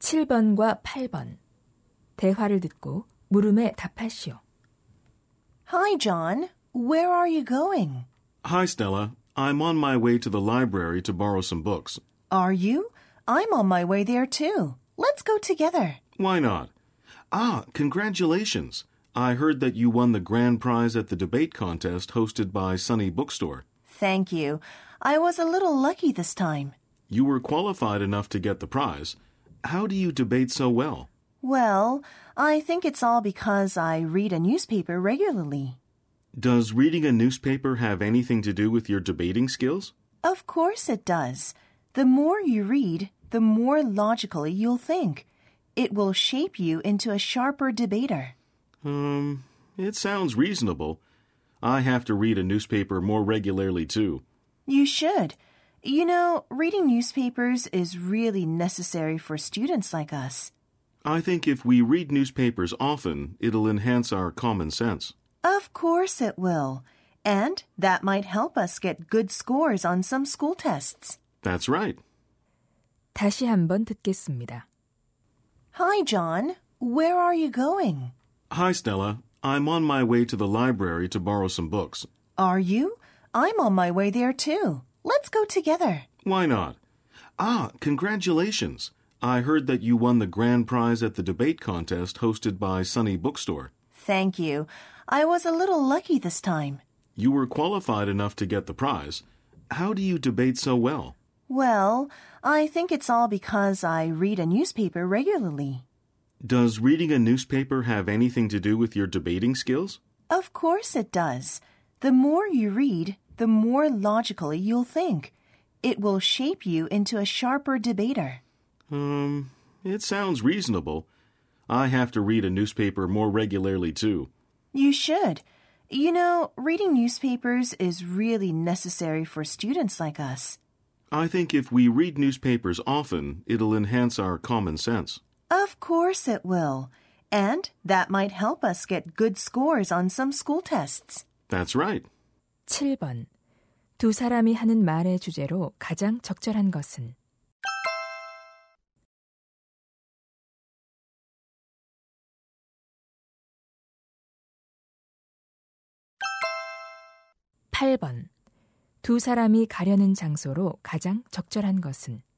7번과 8번. 대화를 듣고 물음에 답하시오. Hi, John. Where are you going? Hi, Stella. I'm on my way to the library to borrow some books. Are you? I'm on my way there too. Let's go together. Why not? Congratulations. I heard that you won the grand prize at the debate contest hosted by Sunny Bookstore. Thank you. I was a little lucky this time. You were qualified enough to get the prize. How do you debate so well? Well, I think it's all because I read a newspaper regularly. Does reading a newspaper have anything to do with your debating skills? Of course it does. The more you read, the more logically you'll think. It will shape you into a sharper debater. It sounds reasonable. I have to read a newspaper more regularly, too. You should. You know, reading newspapers is really necessary for students like us. I think if we read newspapers often, it'll enhance our common sense. Of course it will. And that might help us get good scores on some school tests. That's right. 다시 한번 듣겠습니다. Hi, John. Where are you going? Hi, Stella. I'm on my way to the library to borrow some books. Are you? I'm on my way there too. Let's go together. Why not? Congratulations. I heard that you won the grand prize at the debate contest hosted by Sunny Bookstore. Thank you. I was a little lucky this time. You were qualified enough to get the prize. How do you debate so well? Well, I think it's all because I read a newspaper regularly. Does reading a newspaper have anything to do with your debating skills? Of course it does. The more you read, the more logically you'll think. It will shape you into a sharper debater. It sounds reasonable. I have to read a newspaper more regularly, too. You should. You know, reading newspapers is really necessary for students like us. I think if we read newspapers often, it'll enhance our common sense. Of course it will. And that might help us get good scores on some school tests. That's right. 7번. 두 사람이 하는 말의 주제로 가장 적절한 것은? 8번. 두 사람이 가려는 장소로 가장 적절한 것은?